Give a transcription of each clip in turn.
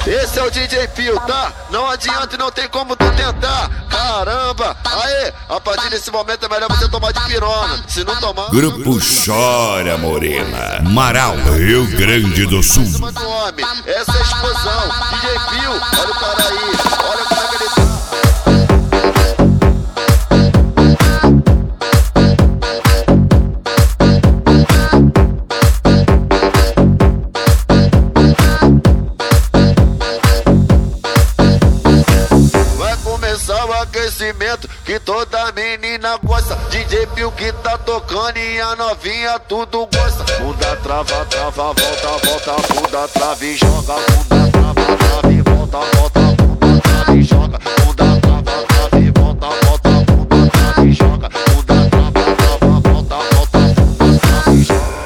Esse é o DJ Pio, tá? Não adianta e não tem como tu tentar. Caramba, aê, a partir desse momento é melhor você tomar de pirona. Se não tomar... Grupo Chora Morena, Marau, Rio Grande do Sul. Essa é a explosão. DJ Pio, olha o cara aí, olha como é que ele tá. O aquecimento que toda menina gosta. DJ Pio que tá tocando e a novinha tudo gosta. Bunda trava, trava, volta, volta. Bunda trava e joga. Bunda trava, trava e volta, volta. Bunda trava e joga. Bunda trava, trava e volta, volta. Bunda trava e joga. Bunda trava, trava, volta, volta. Bunda trava e joga.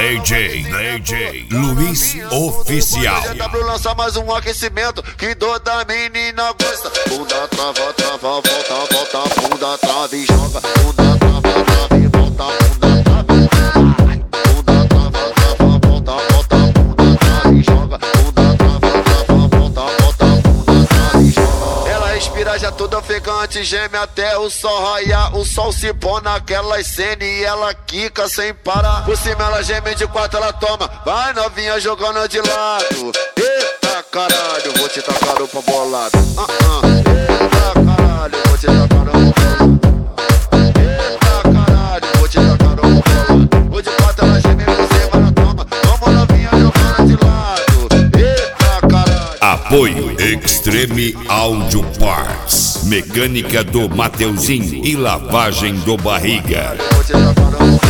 DJ Luiz Oficial. W lança mais um aquecimento que toda menina gosta. Bunda trava, trava, volta, volta. Bunda trava e joga. Bunda trava, trava e volta. Bunda trava, bunda trava, trava, volta, volta. Bunda trava e joga. Bunda trava, trava, volta, volta. Bunda trava e joga. Ela respira já toda ofegante, geme até o sol raiar. O sol se põe naquelas cenas e ela quica sem parar. Por cima ela geme, de quatro ela toma. Vai novinha jogando de lado. Eita caralho, vou te tacar o pão bolado. Eita caralho, vou te tacar o pão bolado. Eita caralho, vou te tacar o pão bolado. Vou de quatro ela geme, por cima ela toma. Vamos novinha jogando de lado. Eita caralho. Apoio Extreme Audio Parts, mecânica do Mateuzinho e lavagem do Barriga. Vou te tacar o pão bolado.